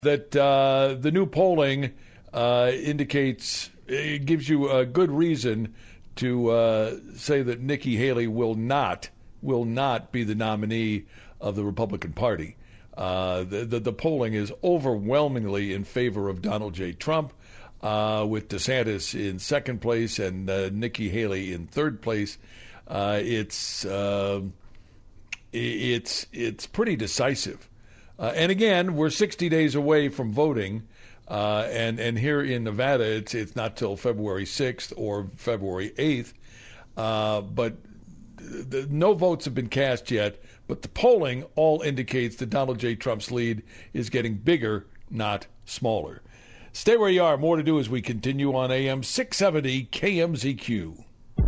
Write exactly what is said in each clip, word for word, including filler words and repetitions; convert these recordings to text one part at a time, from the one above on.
that uh, the new polling uh, indicates, it gives you a good reason to uh, say that Nikki Haley will not will not be the nominee of the Republican Party. Uh, the, the the polling is overwhelmingly in favor of Donald J. Trump, uh, with DeSantis in second place and uh, Nikki Haley in third place. Uh, it's uh, it's it's pretty decisive. Uh, and again, we're sixty days away from voting, uh, and and here in Nevada, it's it's not till February sixth or February eighth. Uh, but the, no votes have been cast yet. But the polling all indicates that Donald J. Trump's lead is getting bigger, not smaller. Stay where you are. More to do as we continue on A M six seventy K M Z Q.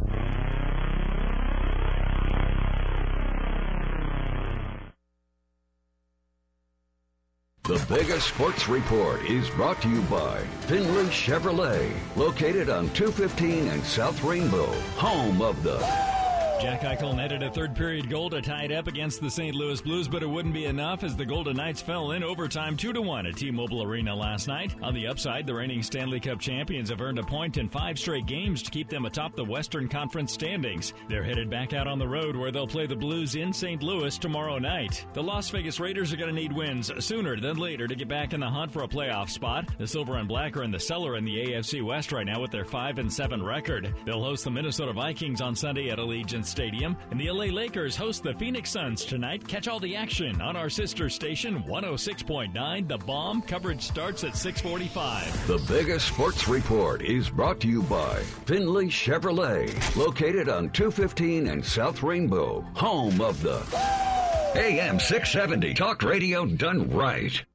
The Vegas Sports Report is brought to you by Finley Chevrolet, located on two fifteen and South Rainbow, home of the... Jack Eichel netted a third-period goal to tie it up against the Saint Louis Blues, but it wouldn't be enough as the Golden Knights fell in overtime two to one at T-Mobile Arena last night. On the upside, the reigning Stanley Cup champions have earned a point in five straight games to keep them atop the Western Conference standings. They're headed back out on the road where they'll play the Blues in Saint Louis tomorrow night. The Las Vegas Raiders are going to need wins sooner than later to get back in the hunt for a playoff spot. The Silver and Black are in the cellar in the A F C West right now with their five and seven record. They'll host the Minnesota Vikings on Sunday at Allegiant Stadium, and the L A Lakers host the Phoenix Suns tonight. Catch all the action on our sister station, one oh six point nine The Bomb. Coverage starts at six forty-five. The Vegas Sports Report is brought to you by Finley Chevrolet, located on two fifteen and South Rainbow, home of the A M six seventy Talk Radio done right.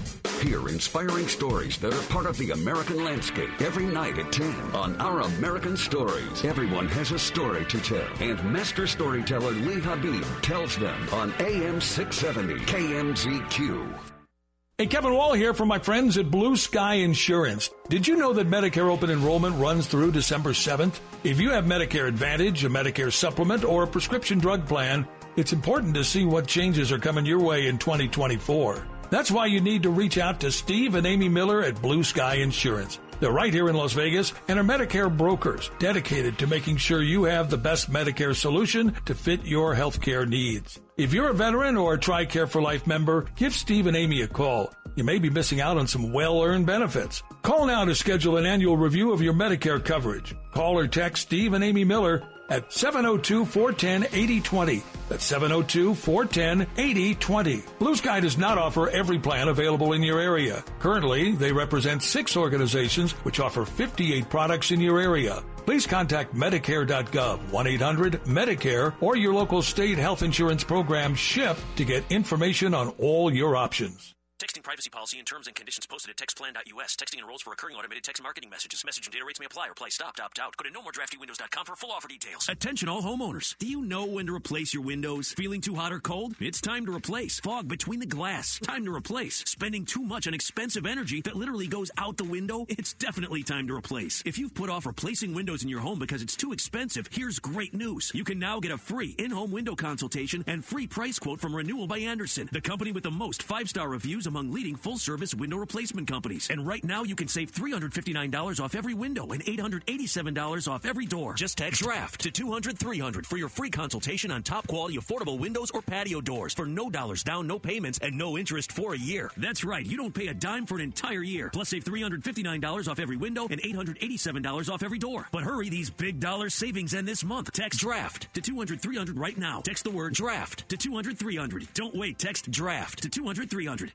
Hear inspiring stories that are part of the American landscape every night at ten on Our American Stories. Everyone has a story to tell, and master storyteller Lee Habib tells them on A M six seventy K M Z Q. Hey, Kevin Wall here from my friends at Blue Sky Insurance. Did you know that Medicare open enrollment runs through December seventh? If you have Medicare Advantage, a Medicare supplement, or a prescription drug plan, it's important to see what changes are coming your way in twenty twenty-four. That's why you need to reach out to Steve and Amy Miller at Blue Sky Insurance. They're right here in Las Vegas and are Medicare brokers dedicated to making sure you have the best Medicare solution to fit your healthcare needs. If you're a veteran or a TRICARE for Life member, give Steve and Amy a call. You may be missing out on some well-earned benefits. Call now to schedule an annual review of your Medicare coverage. Call or text Steve and Amy Miller at seven oh two, four one zero, eight oh two oh. That's seven oh two, four one zero, eight oh two oh. Blue Sky does not offer every plan available in your area. Currently, they represent six organizations which offer fifty-eight products in your area. Please contact Medicare dot gov, one eight hundred Medicare, or your local state health insurance program SHIP to get information on all your options. Texting privacy policy and terms and conditions posted at text plan dot U S. Texting enrolls for recurring automated text marketing messages. Message and data rates may apply. Reply stop, opt out. Go to no more drafty windows dot com for full offer details. Attention all homeowners. Do you know when to replace your windows? Feeling too hot or cold? It's time to replace. Fog between the glass. Time to replace. Spending too much on expensive energy that literally goes out the window? It's definitely time to replace. If you've put off replacing windows in your home because it's too expensive, here's great news. You can now get a free in-home window consultation and free price quote from Renewal by Andersen, the company with the most five-star reviews among leading full-service window replacement companies. And right now, you can save three hundred fifty-nine dollars off every window and eight hundred eighty-seven dollars off every door. Just text DRAFT to two hundred, three hundred for your free consultation on top-quality affordable windows or patio doors for no dollars down, no payments, and no interest for a year. That's right. You don't pay a dime for an entire year. Plus, save three hundred fifty-nine dollars off every window and eight hundred eighty-seven dollars off every door. But hurry, these big dollar savings end this month. Text DRAFT to two hundred, three hundred right now. Text the word DRAFT to two hundred, three hundred. Don't wait. Text DRAFT to two hundred, three hundred.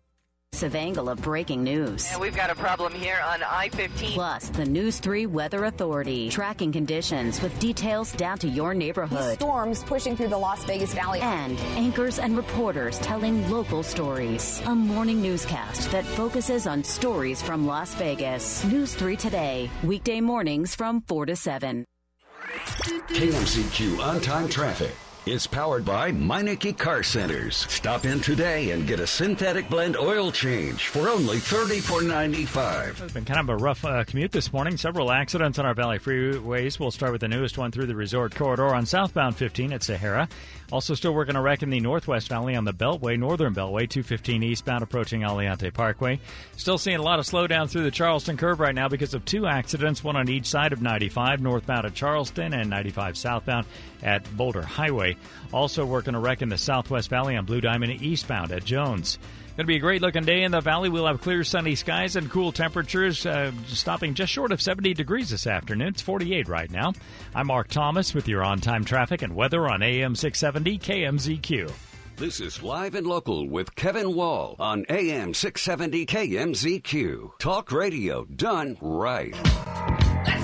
Savangela breaking news. And we've got a problem here on I fifteen. Plus, the News three Weather Authority tracking conditions with details down to your neighborhood. Storms pushing through the Las Vegas Valley. And anchors and reporters telling local stories. A morning newscast that focuses on stories from Las Vegas. News three Today, weekday mornings from four to seven. K M Z Q on-time traffic. is powered by Meineke Car Centers. Stop in today and get a synthetic blend oil change for only thirty-four ninety-five. It's been kind of a rough uh, commute this morning. Several accidents on our Valley freeways. We'll start with the newest one through the resort corridor on southbound fifteen at Sahara. Also still working a wreck in the Northwest Valley on the Beltway, Northern Beltway, two fifteen eastbound approaching Aliante Parkway. Still seeing a lot of slowdown through the Charleston curve right now because of two accidents, one on each side of ninety-five, northbound at Charleston, and ninety-five southbound at Boulder Highway. Also working a wreck in the Southwest Valley on Blue Diamond eastbound at Jones. Going to be a great-looking day in the valley. We'll have clear, sunny skies and cool temperatures, uh, stopping just short of seventy degrees this afternoon. It's forty-eight right now. I'm Mark Thomas with your on-time traffic and weather on A M six seventy K M Z Q. This is Live and Local with Kevin Wall on A M six seventy K M Z Q. Talk radio done right. Let's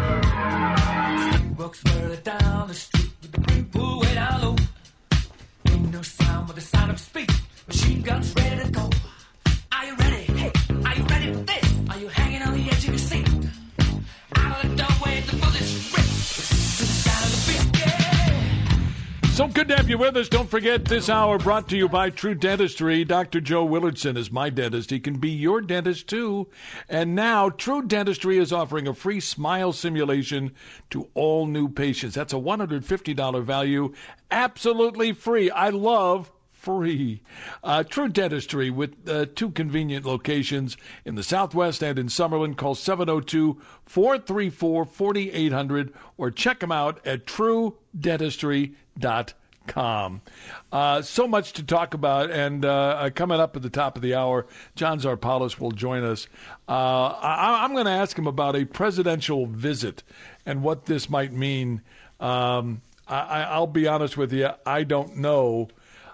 go! Walks further down the street with the big pool way down low. Ain't no sound but the sound of speed. Machine guns ready to go. Are you ready? Hey, are you ready for this? Are you hanging on the edge of your seat? Out of the doorway, the bullets rip. To the sound of the beat, yeah. So good to have you with us. Don't forget, this hour brought to you by True Dentistry. Doctor Joe Willardson is my dentist. He can be your dentist, too. And now, True Dentistry is offering a free smile simulation to all new patients. That's a one hundred fifty dollars value, absolutely free. I love free. Uh, True Dentistry with uh, two convenient locations in the Southwest and in Summerlin. Call seven oh two, four three four, four eight zero zero or check them out at true dentistry dot com. Uh, so much to talk about, and uh, coming up at the top of the hour, John Zarpalis will join us. Uh, I, I'm going to ask him about a presidential visit and what this might mean. Um, I, I'll be honest with you, I don't know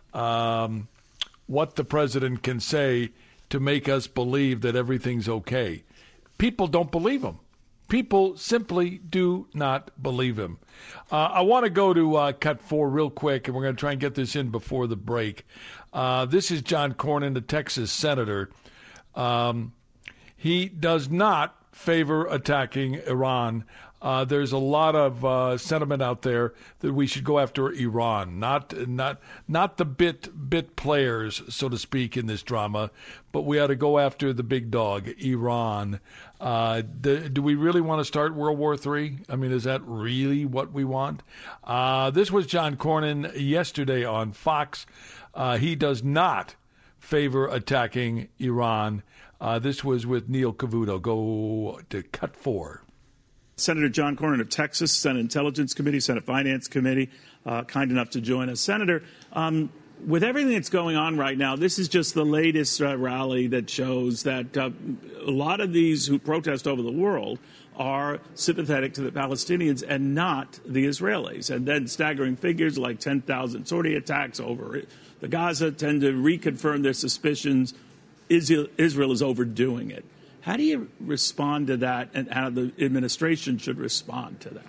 Um, what the president can say to make us believe that everything's okay. People don't believe him. People simply do not believe him. Uh, I want to go to uh, cut four real quick, and we're going to try and get this in before the break. Uh, this is John Cornyn, the Texas senator. Um, he does not favor attacking Iran. Uh, there's a lot of uh, sentiment out there that we should go after Iran, not not not the bit bit players, so to speak, in this drama, but we ought to go after the big dog, Iran. Uh, do, do we really want to start World War Three? I mean, is that really what we want? Uh, this was John Cornyn yesterday on Fox. Uh, he does not favor attacking Iran. Uh, this was with Neil Cavuto. Go to cut four. Senator John Cornyn of Texas, Senate Intelligence Committee, Senate Finance Committee, uh, kind enough to join us. Senator, um, with everything that's going on right now, this is just the latest uh, rally that shows that uh, a lot of these who protest over the world are sympathetic to the Palestinians and not the Israelis. And then staggering figures like ten thousand sortie attacks over the Gaza tend to reconfirm their suspicions Israel, Israel is overdoing it. How do you respond to that, and how the administration should respond to that?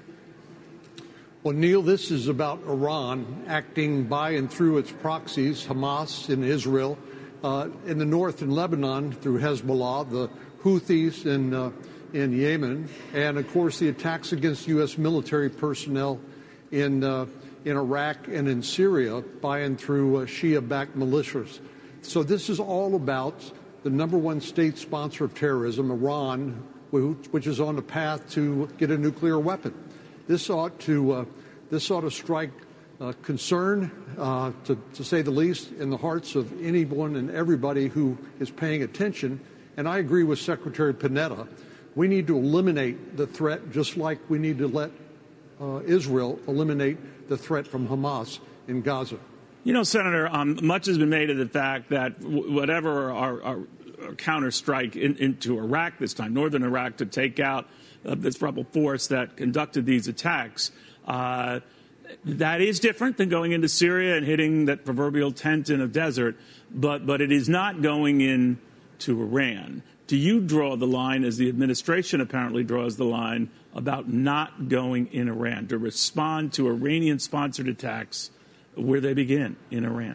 Well, Neil, this is about Iran acting by and through its proxies, Hamas in Israel, uh, in the north in Lebanon through Hezbollah, the Houthis in, uh, in Yemen, and, of course, the attacks against U S military personnel in, uh, in Iraq and in Syria by and through uh, Shia-backed militias. So this is all about the number one state sponsor of terrorism, Iran, which is on the path to get a nuclear weapon. This ought to uh, this ought to strike uh, concern, uh, to, to say the least, in the hearts of anyone and everybody who is paying attention. And I agree with Secretary Panetta. We need to eliminate the threat, just like we need to let uh, Israel eliminate the threat from Hamas in Gaza. You know, Senator, um, much has been made of the fact that w- whatever our, our, our counterstrike in, into Iraq this time, northern Iraq, to take out uh, this rebel force that conducted these attacks, uh, that is different than going into Syria and hitting that proverbial tent in a desert, but, but it is not going into Iran. Do you draw the line, as the administration apparently draws the line, about not going in Iran, to respond to Iranian-sponsored attacks where they begin, in Iran?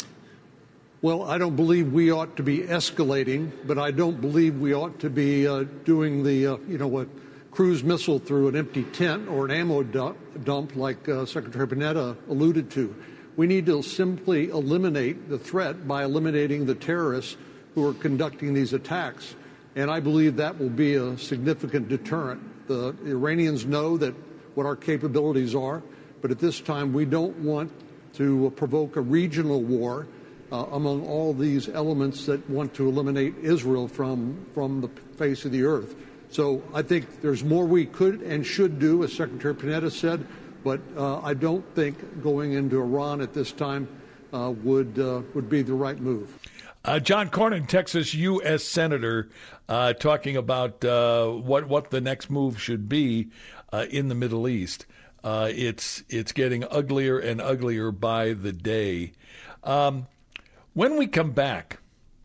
Well, I don't believe we ought to be escalating, but I don't believe we ought to be uh, doing the, uh, you know, what cruise missile through an empty tent or an ammo dump, dump like uh, Secretary Panetta alluded to. We need to simply eliminate the threat by eliminating the terrorists who are conducting these attacks. And I believe that will be a significant deterrent. The Iranians know that what our capabilities are, but at this time we don't want to provoke a regional war uh, among all these elements that want to eliminate Israel from, from the face of the earth. So I think there's more we could and should do, as Secretary Panetta said, but uh, I don't think going into Iran at this time uh, would uh, would be the right move. Uh, John Cornyn, Texas U S Senator, uh, talking about uh, what what the next move should be uh, in the Middle East. Uh, it's it's getting uglier and uglier by the day. Um, when we come back,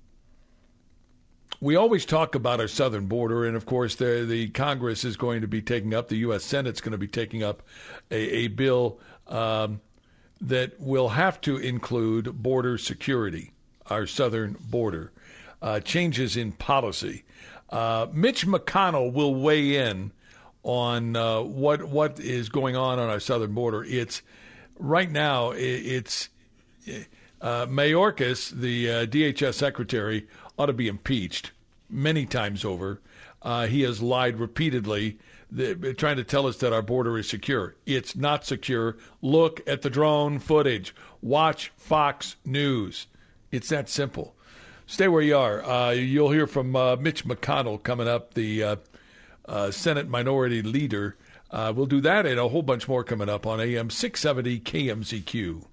we always talk about our southern border, and of course, the, the Congress is going to be taking up, the U S Senate's going to be taking up a, a bill um, that will have to include border security, our southern border, uh, changes in policy. Uh, Mitch McConnell will weigh in on uh, what what is going on on our southern border. It's right now. It's uh, Mayorkas, the uh, D H S secretary, ought to be impeached many times over. Uh, he has lied repeatedly, the, trying to tell us that our border is secure. It's not secure. Look at the drone footage. Watch Fox News. It's that simple. Stay where you are. Uh, you'll hear from uh, Mitch McConnell coming up, the uh, uh, Senate Minority Leader. Uh, we'll do that and a whole bunch more coming up on A M six seventy K M Z Q.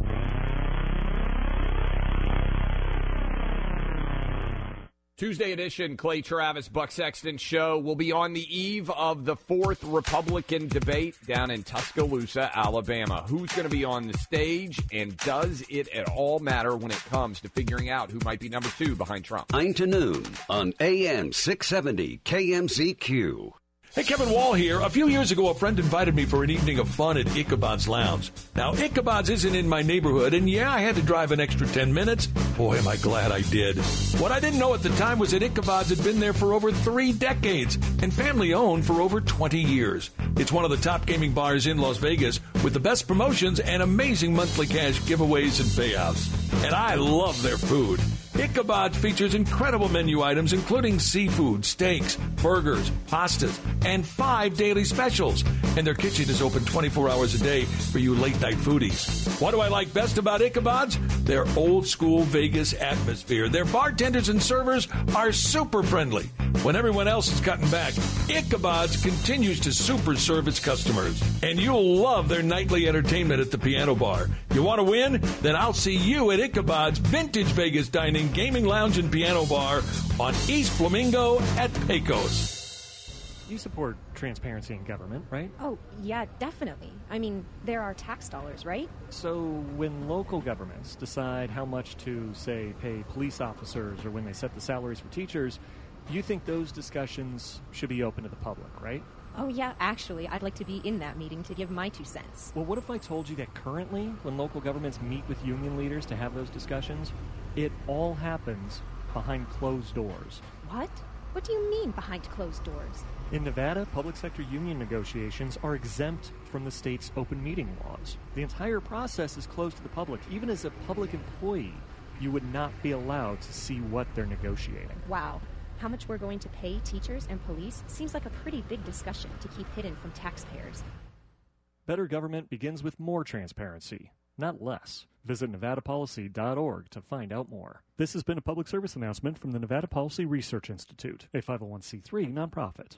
Tuesday edition, Clay Travis, Buck Sexton Show. Will be on the eve of the fourth Republican debate down in Tuscaloosa, Alabama. Who's going to be on the stage, and does it at all matter when it comes to figuring out who might be number two behind Trump? nine to noon on A M six seventy K M Z Q. Hey, Kevin Wall here. A few years ago, a friend invited me for an evening of fun at Ichabod's Lounge. Now, Ichabod's isn't in my neighborhood, and yeah, I had to drive an extra ten minutes. Boy, am I glad I did. What I didn't know at the time was that Ichabod's had been there for over three decades and family-owned for over twenty years. It's one of the top gaming bars in Las Vegas with the best promotions and amazing monthly cash giveaways and payouts. And I love their food. Ichabod features incredible menu items, including seafood, steaks, burgers, pastas, and five daily specials. And their kitchen is open twenty-four hours a day for you late-night foodies. What do I like best about Ichabod's? Their old-school Vegas atmosphere. Their bartenders and servers are super friendly. When everyone else is cutting back, Ichabod's continues to super serve its customers. And you'll love their nightly entertainment at the piano bar. You want to win? Then I'll see you at Ichabod's Vintage Vegas Dining, Gaming Lounge, and Piano Bar on East Flamingo at Pecos. You support transparency in government, right? Oh, yeah, definitely. I mean, there are tax dollars, right? So when local governments decide how much to, say, pay police officers or when they set the salaries for teachers, you think those discussions should be open to the public, right? Oh, yeah, actually, I'd like to be in that meeting to give my two cents. Well, what if I told you that currently, when local governments meet with union leaders to have those discussions, it all happens behind closed doors? What? What do you mean behind closed doors? In Nevada, public sector union negotiations are exempt from the state's open meeting laws. The entire process is closed to the public. Even as a public employee, you would not be allowed to see what they're negotiating. Wow. How much we're going to pay teachers and police seems like a pretty big discussion to keep hidden from taxpayers. Better government begins with more transparency, not less. Visit nevada policy dot org to find out more. This has been a public service announcement from the Nevada Policy Research Institute, a five oh one c three nonprofit.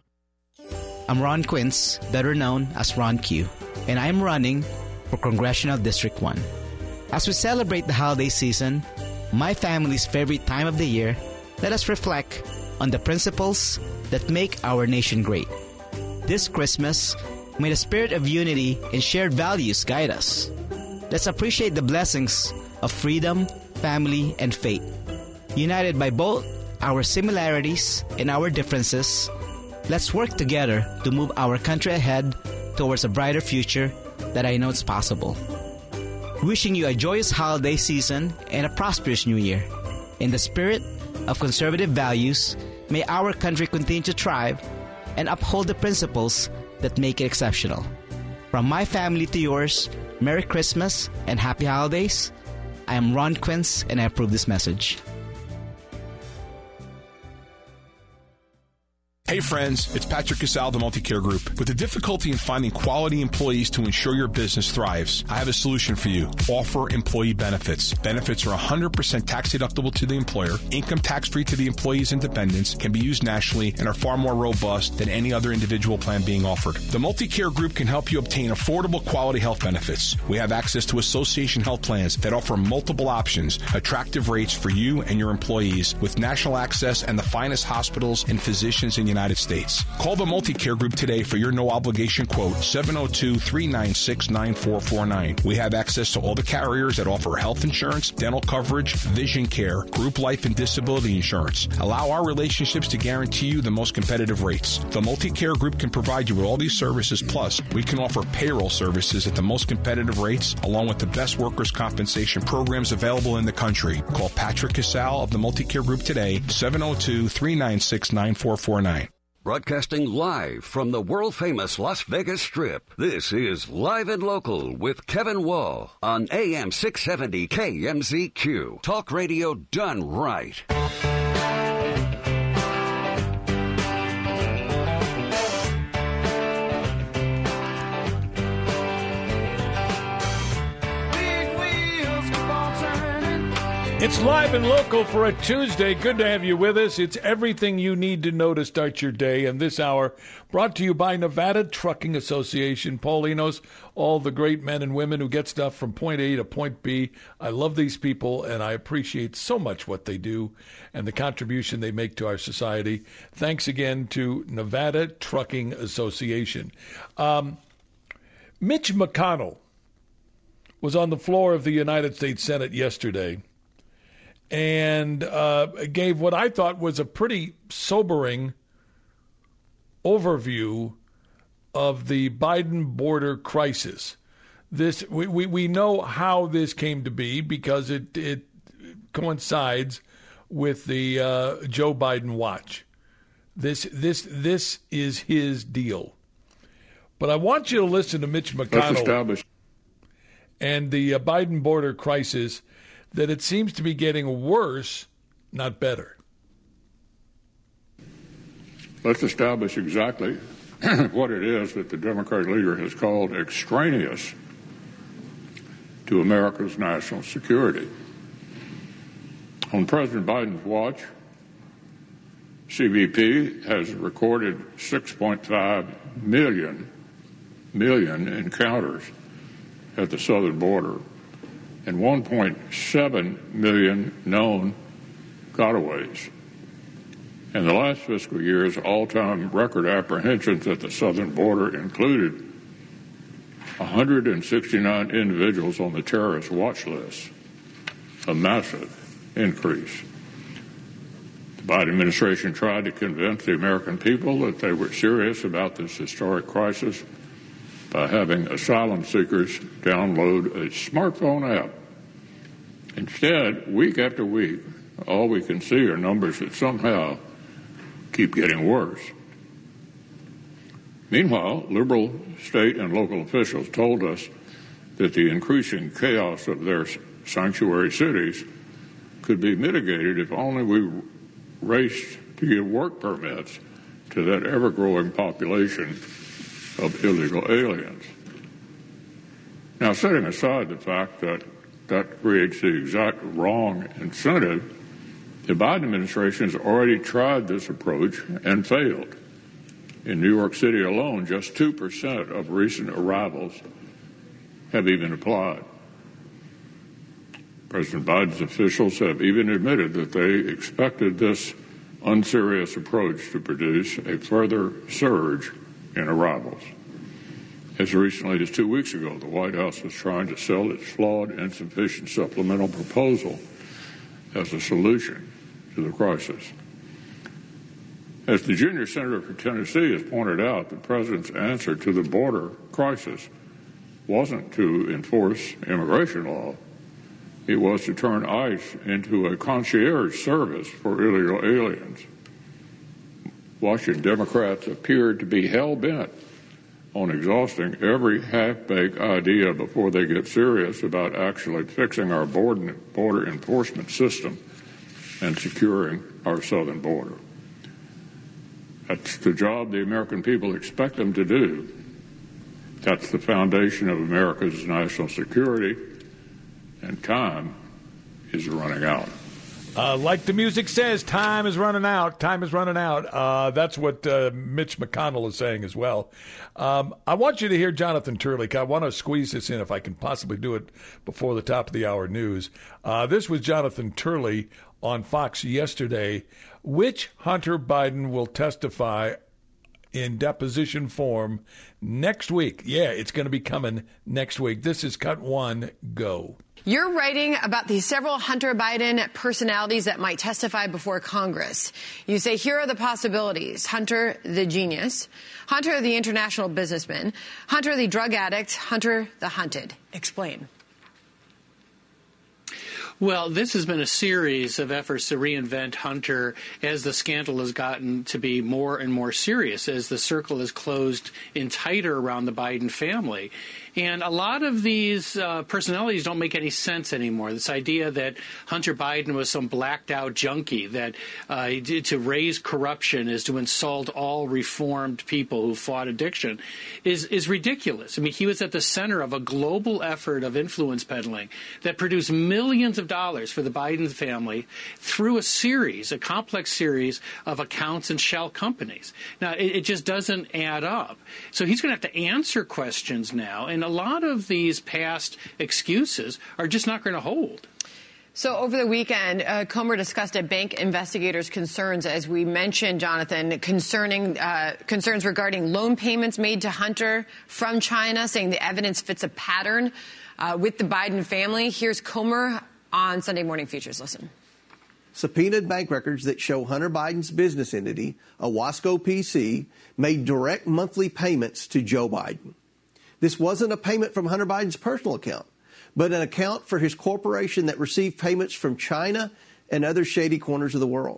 I'm Ron Quince, better known as Ron Q, and I'm running for Congressional District one. As we celebrate the holiday season, my family's favorite time of the year, let us reflect on the principles that make our nation great. This Christmas, may the spirit of unity and shared values guide us. Let's appreciate the blessings of freedom, family, and faith. United by both our similarities and our differences, let's work together to move our country ahead towards a brighter future that I know is possible. Wishing you a joyous holiday season and a prosperous new year. In the spirit of conservative values, may our country continue to thrive and uphold the principles that make it exceptional. From my family to yours, Merry Christmas and Happy Holidays. I am Ron Quince, and I approve this message. Hey friends, it's Patrick Casal, the Multicare Group. With the difficulty in finding quality employees to ensure your business thrives, I have a solution for you. Offer employee benefits. Benefits are one hundred percent tax deductible to the employer, income tax free to the employees and dependents, can be used nationally, and are far more robust than any other individual plan being offered. The Multicare Group can help you obtain affordable quality health benefits. We have access to association health plans that offer multiple options, attractive rates for you and your employees, with national access and the finest hospitals and physicians in the United States. Call the Multicare Group today for your no-obligation quote, seven oh two, three nine six, nine four four nine. We have access to all the carriers that offer health insurance, dental coverage, vision care, group life and disability insurance. Allow our relationships to guarantee you the most competitive rates. The Multicare Group can provide you with all these services, plus we can offer payroll services at the most competitive rates, along with the best workers' compensation programs available in the country. Call Patrick Casal of the Multicare Group today, seven oh two, three nine six, nine four four nine. Broadcasting live from the world-famous Las Vegas Strip, this is Live and Local with Kevin Wall on A M six seventy K M Z Q. Talk radio done right. It's Live and Local for a Tuesday. Good to have you with us. It's everything you need to know to start your day. And this hour brought to you by Nevada Trucking Association. Paulinos, all the great men and women who get stuff from point A to point B. I love these people, and I appreciate so much what they do and the contribution they make to our society. Thanks again to Nevada Trucking Association. Um, Mitch McConnell was on the floor of the United States Senate yesterday and uh, gave what I thought was a pretty sobering overview of the Biden border crisis. This we, we, we know how this came to be because it, it coincides with the uh, Joe Biden watch. This this this is his deal. But I want you to listen to Mitch McConnell and the uh, Biden border crisis, that it seems to be getting worse, not better. Let's establish exactly what it is that the Democratic leader has called extraneous to America's national security. On President Biden's watch, C B P has recorded six point five million, million encounters at the southern border and one point seven million known gotaways. And the last fiscal year's all-time record apprehensions at the southern border included one hundred sixty-nine individuals on the terrorist watch list, a massive increase. The Biden administration tried to convince the American people that they were serious about this historic crisis by having asylum seekers download a smartphone app. Instead, week after week, all we can see are numbers that somehow keep getting worse. Meanwhile, liberal state and local officials told us that the increasing chaos of their sanctuary cities could be mitigated if only we raced to give work permits to that ever-growing population of illegal aliens. Now, setting aside the fact that that creates the exact wrong incentive, the Biden administration has already tried this approach and failed. In New York City alone, just two percent of recent arrivals have even applied. President Biden's officials have even admitted that they expected this unserious approach to produce a further surge in arrivals. As recently as two weeks ago, the White House was trying to sell its flawed, insufficient supplemental proposal as a solution to the crisis. As the junior senator for Tennessee has pointed out, the president's answer to the border crisis wasn't to enforce immigration law. It was to turn ICE into a concierge service for illegal aliens. Washington Democrats appear to be hell-bent on exhausting every half-baked idea before they get serious about actually fixing our border, border enforcement system and securing our southern border. That's the job the American people expect them to do. That's the foundation of America's national security, and time is running out. Uh, like the music says, time is running out. Time is running out. Uh, that's what uh, Mitch McConnell is saying as well. Um, I want you to hear Jonathan Turley. I want to squeeze this in if I can possibly do it before the top of the hour news. Uh, this was Jonathan Turley on Fox yesterday. Which Hunter Biden will testify in deposition form next week? Yeah, it's going to be coming next week. This is cut one. Go. You're writing about the several Hunter Biden personalities that might testify before Congress. You say, here are the possibilities. Hunter, the genius. Hunter, the international businessman. Hunter, the drug addict. Hunter, the hunted. Explain. Well, this has been a series of efforts to reinvent Hunter as the scandal has gotten to be more and more serious, as the circle is closed in tighter around the Biden family. And a lot of these uh, personalities don't make any sense anymore. This idea that Hunter Biden was some blacked-out junkie, that uh, to raise corruption is to insult all reformed people who fought addiction, is, is ridiculous. I mean, he was at the center of a global effort of influence peddling that produced millions of dollars for the Biden family through a series, a complex series of accounts and shell companies. Now, it, it just doesn't add up. So he's going to have to answer questions now, and a lot of these past excuses are just not going to hold. So over the weekend, uh, Comer discussed at bank investigators' concerns, as we mentioned, Jonathan, concerning uh, concerns regarding loan payments made to Hunter from China, saying the evidence fits a pattern uh, with the Biden family. Here's Comer on Sunday Morning Features. Listen. Subpoenaed bank records that show Hunter Biden's business entity, Owasco P C, made direct monthly payments to Joe Biden. This wasn't a payment from Hunter Biden's personal account, but an account for his corporation that received payments from China and other shady corners of the world.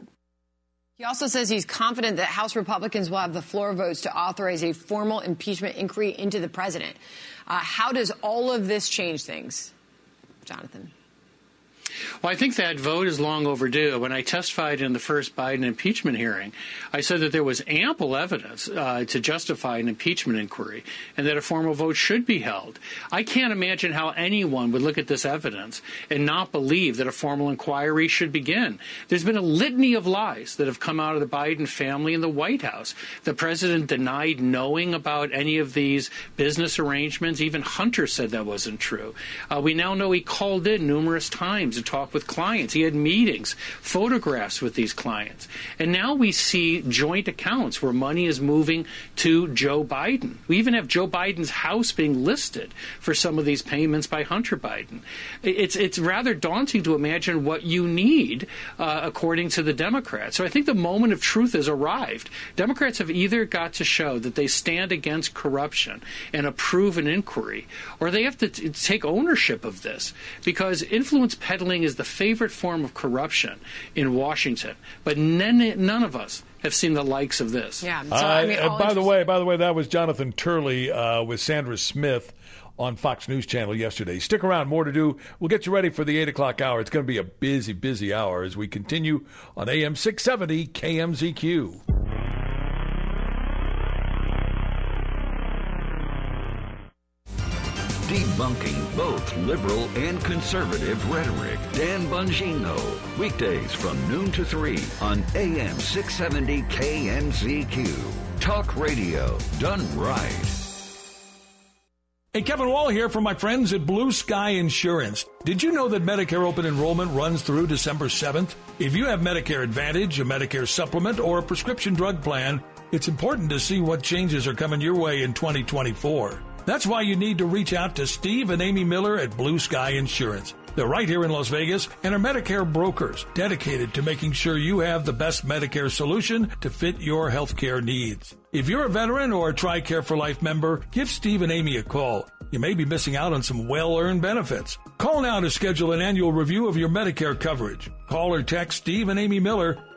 He also says he's confident that House Republicans will have the floor votes to authorize a formal impeachment inquiry into the president. Uh, how does all of this change things, Jonathan? Well, I think that vote is long overdue. When I testified in the first Biden impeachment hearing, I said that there was ample evidence uh, to justify an impeachment inquiry and that a formal vote should be held. I can't imagine how anyone would look at this evidence and not believe that a formal inquiry should begin. There's been a litany of lies that have come out of the Biden family in the White House. The president denied knowing about any of these business arrangements. Even Hunter said that wasn't true. Uh, we now know he called in numerous times and talked with clients. He had meetings, photographs with these clients. And now we see joint accounts where money is moving to Joe Biden. We even have Joe Biden's house being listed for some of these payments by Hunter Biden. It's it's rather daunting to imagine what you need, uh, according to the Democrats. So I think the moment of truth has arrived. Democrats have either got to show that they stand against corruption and approve an inquiry, or they have to t- take ownership of this, because influence peddling is the favorite form of corruption in Washington. But none, none of us have seen the likes of this. Yeah. So, uh, I mean, uh, by the way, by the way, that was Jonathan Turley uh, with Sandra Smith on Fox News Channel yesterday. Stick around, more to do. We'll get you ready for the eight o'clock hour. It's going to be a busy, busy hour as we continue on A M six seventy K M Z Q. Debunking both liberal and conservative rhetoric. Dan Bongino. Weekdays from noon to three on A M six seventy K M Z Q. Talk radio done right. Hey, Kevin Wall here from my friends at Blue Sky Insurance. Did you know that Medicare open enrollment runs through December seventh? If you have Medicare Advantage, a Medicare supplement, or a prescription drug plan, it's important to see what changes are coming your way in twenty twenty-four. That's why you need to reach out to Steve and Amy Miller at Blue Sky Insurance. They're right here in Las Vegas and are Medicare brokers dedicated to making sure you have the best Medicare solution to fit your healthcare needs. If you're a veteran or a TRICARE for Life member, give Steve and Amy a call. You may be missing out on some well-earned benefits. Call now to schedule an annual review of your Medicare coverage. Call or text Steve and Amy Miller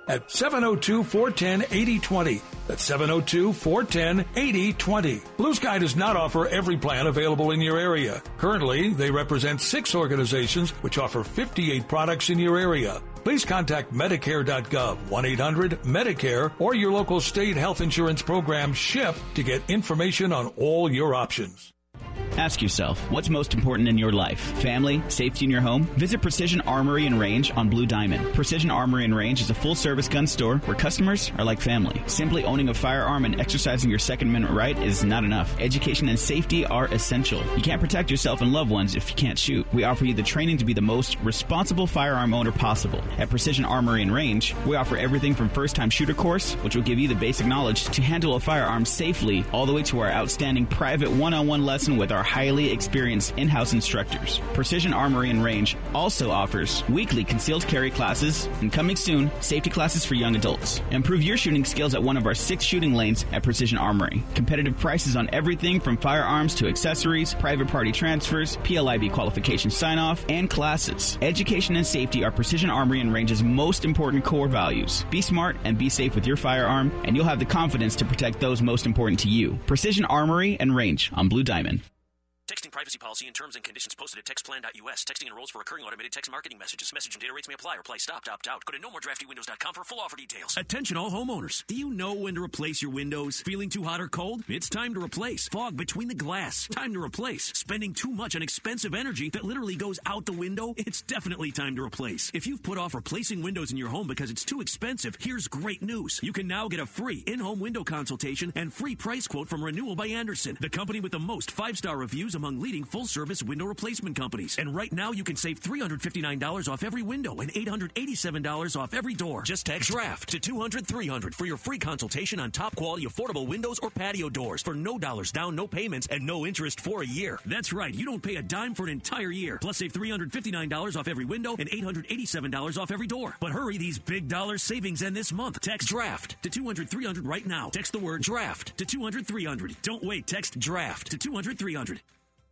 at seven oh two, four one oh, eight oh two oh. That's seven oh two, four one oh, eight oh two oh. Blue Sky does not offer every plan available in your area. Currently, they represent six organizations which offer fifty-eight products in your area. Please contact Medicare dot gov, one eight hundred Medicare, or your local state health insurance program, SHIP, to get information on all your options. Ask yourself, what's most important in your life? Family? Safety in your home? Visit Precision Armory and Range on Blue Diamond. Precision Armory and Range is a full-service gun store where customers are like family. Simply owning a firearm and exercising your Second Amendment right is not enough. Education and safety are essential. You can't protect yourself and loved ones if you can't shoot. We offer you the training to be the most responsible firearm owner possible. At Precision Armory and Range, we offer everything from first-time shooter course, which will give you the basic knowledge to handle a firearm safely, all the way to our outstanding private one-on-one lesson with our highly experienced in-house instructors. Precision Armory and Range also offers weekly concealed carry classes and, coming soon, safety classes for young adults. Improve your shooting skills at one of our six shooting lanes at Precision Armory. Competitive prices on everything from firearms to accessories, private party transfers, P L I B qualification sign-off, and classes. Education and safety are Precision Armory and Range's most important core values. Be smart and be safe with your firearm, and you'll have the confidence to protect those most important to you. Precision Armory and Range on Blue Diamond. Texting privacy policy and terms and conditions posted at text plan dot U S. Texting enrolls for recurring automated text marketing messages. Message and data rates may apply or play stopped, opt out. Go to no more drafty windows dot com for full offer details. Attention all homeowners. Do you know when to replace your windows? Feeling too hot or cold? It's time to replace. Fog between the glass. Time to replace. Spending too much on expensive energy that literally goes out the window? It's definitely time to replace. If you've put off replacing windows in your home because it's too expensive, here's great news. You can now get a free in-home window consultation and free price quote from Renewal by Andersen, the company with the most five-star reviews among leading full-service window replacement companies. And right now you can save three hundred fifty-nine dollars off every window and eight hundred eighty-seven dollars off every door. Just text DRAFT to two hundred, three hundred for your free consultation on top quality affordable windows or patio doors for no dollars down, no payments, and no interest for a year. That's right, you don't pay a dime for an entire year. Plus save three hundred fifty-nine dollars off every window and eight hundred eighty-seven dollars off every door. But hurry, these big dollar savings end this month. Text DRAFT to two hundred, three hundred right now. Text the word DRAFT to two hundred, three hundred. Don't wait, text DRAFT to two hundred, three hundred.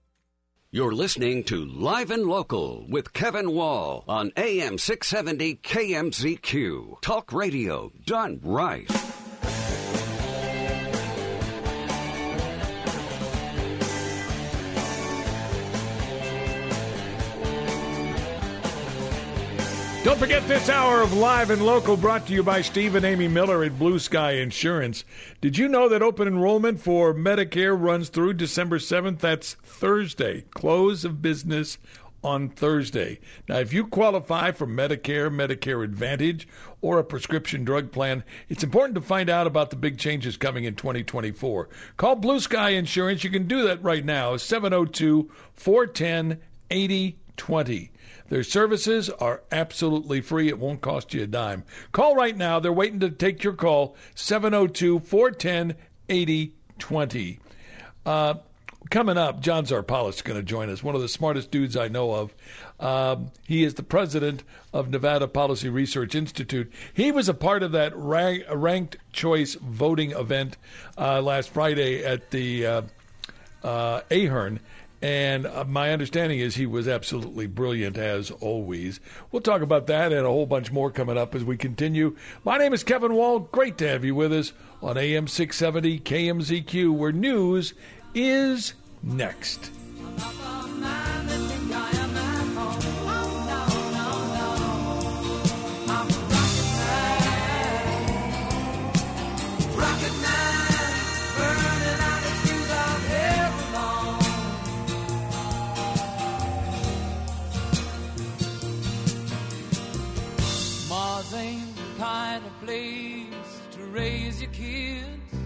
You're listening to Live and Local with Kevin Wall on A M six seventy K M Z Q. Talk radio done right. Don't forget this hour of Live and Local brought to you by Steve and Amy Miller at Blue Sky Insurance. Did you know that open enrollment for Medicare runs through December seventh? That's Thursday. Close of business on Thursday. Now, if you qualify for Medicare, Medicare Advantage, or a prescription drug plan, it's important to find out about the big changes coming in twenty twenty-four. Call Blue Sky Insurance. You can do that right now, seven oh two, four one oh, eight oh two oh. Their services are absolutely free. It won't cost you a dime. Call right now. They're waiting to take your call, seven oh two, four one oh, eight oh two oh. Uh, coming up, John Zarpalis is going to join us, one of the smartest dudes I know of. Um, he is the president of Nevada Policy Research Institute. He was a part of that rank, ranked choice voting event uh, last Friday at the uh, uh, Ahern. And uh, my understanding is he was absolutely brilliant, as always. We'll talk about that and a whole bunch more coming up as we continue. My name is Kevin Wall. Great to have you with us on A M six seventy K M Z Q, where news is next. Ain't the kind of place to raise your kids.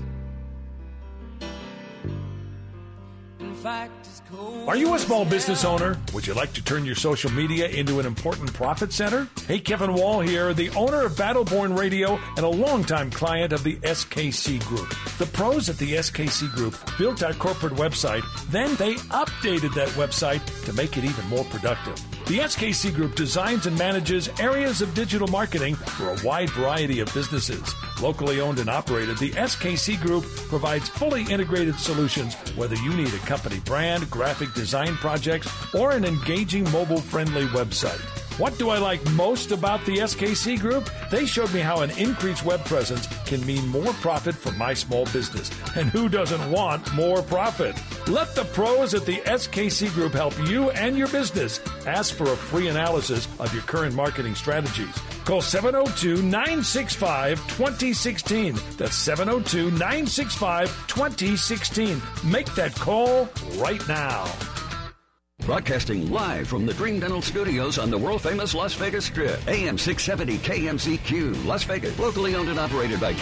In fact, it's cold. Are you a small business owner? Would you like to turn your social media into an important profit center? Hey, Kevin Wall here, the owner of Battleborn Radio and a longtime client of the S K C Group. The pros at the S K C Group built our corporate website, then they updated that website to make it even more productive. The S K C Group designs and manages areas of digital marketing for a wide variety of businesses. Locally owned and operated, the S K C Group provides fully integrated solutions, whether you need a company brand, graphic design projects, or an engaging mobile-friendly website. What do I like most about the S K C Group? They showed me how an increased web presence can mean more profit for my small business. And who doesn't want more profit? Let the pros at the S K C Group help you and your business. Ask for a free analysis of your current marketing strategies. Call seven oh two, nine six five, two oh one six. That's seven oh two, nine six five, two oh one six. Make that call right now. Broadcasting live from the Dream Dental Studios on the world-famous Las Vegas Strip. A M six seventy K M Z Q, Las Vegas. Locally owned and operated by